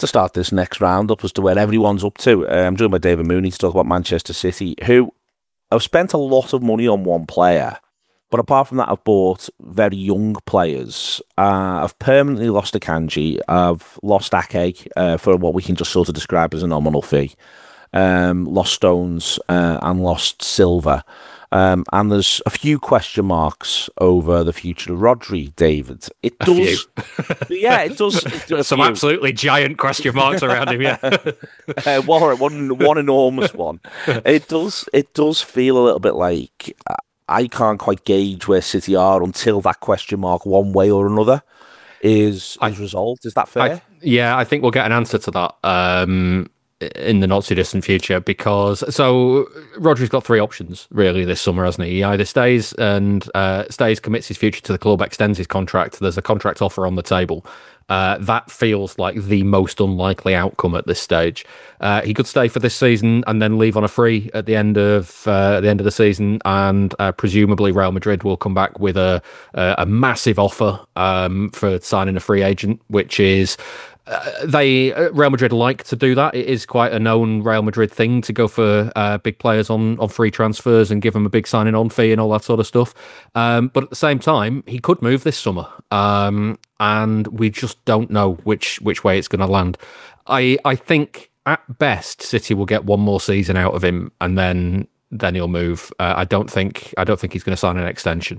to start this next roundup as to where everyone's up to. I'm joined by David Mooney to talk about Manchester City, who have spent a lot of money on one player. But apart from that, I've bought very young players. I've permanently lost Akanji. I've lost Ake for what we can just sort of describe as a nominal fee. Lost Stones and lost Silva. And there's a few question marks over the future of Rodri, David. It does. Yeah, it does. Some absolutely giant question marks around him, yeah. One enormous one. It does feel a little bit like I can't quite gauge where City are until that question mark, one way or another, is resolved. Is that fair? I think we'll get an answer to that in the not too distant future, because Rodri's got three options really this summer, hasn't he? He either stays, commits his future to the club, extends his contract. There's a contract offer on the table. That feels like the most unlikely outcome at this stage. He could stay for this season and then leave on a free at the end of the season, and presumably Real Madrid will come back with a massive offer for signing a free agent, which is. Real Madrid like to do that. It is quite a known Real Madrid thing to go for big players on free transfers and give them a big signing on fee and all that sort of stuff. But at the same time, he could move this summer, and we just don't know which way it's going to land. I think at best City will get one more season out of him, and then he'll move. I don't think he's going to sign an extension.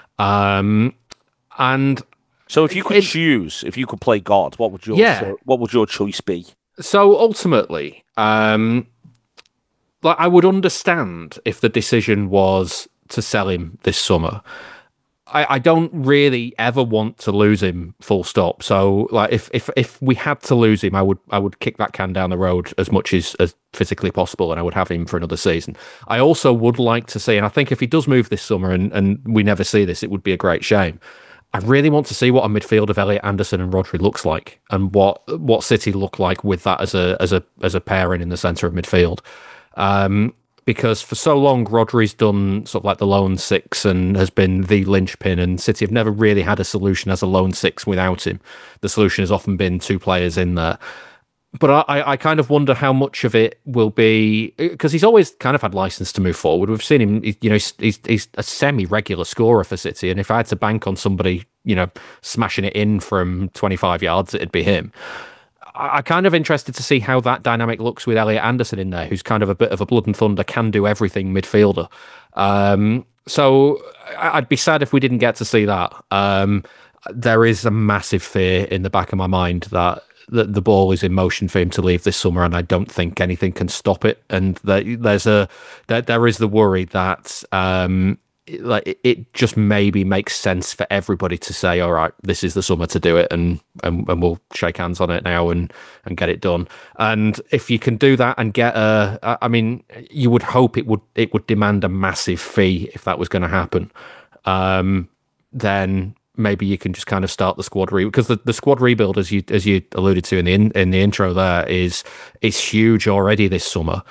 And. So if you could play God, what would your choice be? So ultimately, I would understand if the decision was to sell him this summer. I don't really ever want to lose him, full stop. So like if we had to lose him, I would kick that can down the road as much as physically possible, and I would have him for another season. I also would like to see, and I think if he does move this summer and we never see this, it would be a great shame. I really want to see what a midfield of Elliot Anderson and Rodri looks like, and what City look like with that as a pairing in the centre of midfield. Because for so long, Rodri's done sort of like the lone six and has been the linchpin, and City have never really had a solution as a lone six without him. The solution has often been two players in there. But I kind of wonder how much of it will be, because he's always kind of had license to move forward. We've seen him, he's a semi-regular scorer for City, and if I had to bank on somebody, smashing it in from 25 yards, it'd be him. I'm kind of interested to see how that dynamic looks with Elliot Anderson in there, who's kind of a bit of a blood and thunder, can do everything midfielder. So I'd be sad if we didn't get to see that. There is a massive fear in the back of my mind that the ball is in motion for him to leave this summer, and I don't think anything can stop it. And there is the worry that it just maybe makes sense for everybody to say, all right, this is the summer to do it, and we'll shake hands on it now and get it done. And if you can do that and get you would hope it would demand a massive fee if that was going to happen. Then maybe you can just kind of start the squad because the squad rebuild, as you alluded to in the intro there, is huge already this summer.